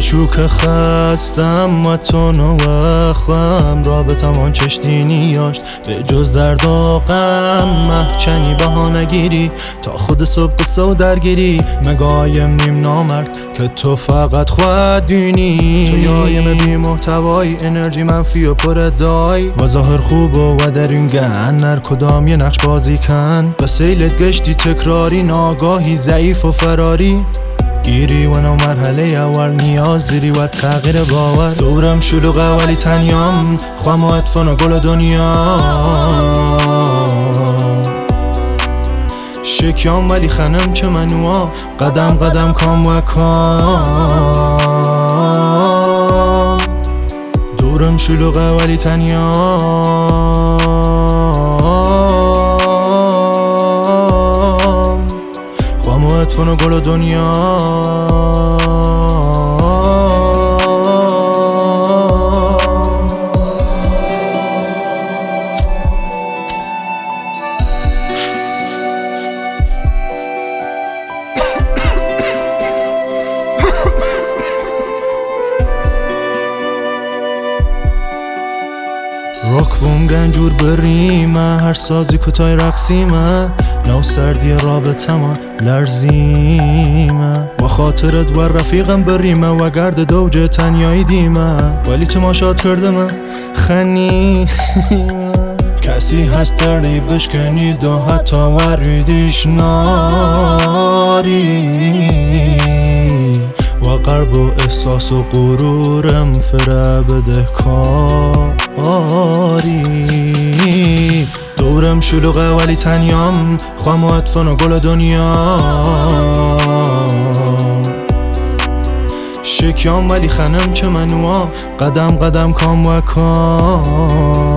چوک خستم و تو نوخم رابطم آن چشتی نیاش به جز درد و غم محچنی بها نگیری تا خود صبح سو درگیری مگایم نیم نامرد که تو فقط خودینی تو یایم بی محتوایی انرژی منفی و پر ادعایی و ظاهر خوب و در این گن نر کدام یه نقش بازی کن به سیلت گشتی تکراری ناگاهی ضعیف و فراری گیری و نو مرحله اول نیاز دیری و تغییر باور دورم شلوغه ولی تنیام خوام و اطفان و گل دنیا شکیام ولی خنم چه منوها قدم قدم کام و کام دورم شلوغه ولی تنیام خوام و اطفان و گل دنیا راکبون گنجور بریمه هر سازی کتای رقصیمه نو سردی رابطمان لرزیمه با خاطرت و رفیقم بریمه و گرد دوجه تنیایی دیمه ولی تماشات کردمه خنیمه کسی هست دردی بشکنی دو حتی وریدیش ناری و قلب و احساس و غرورم فره بده کاری دورم شلوغه ولی تنیام خوام و اطفان و گل دنیا شکیام ولی خنم چه منوها قدم قدم کام و کام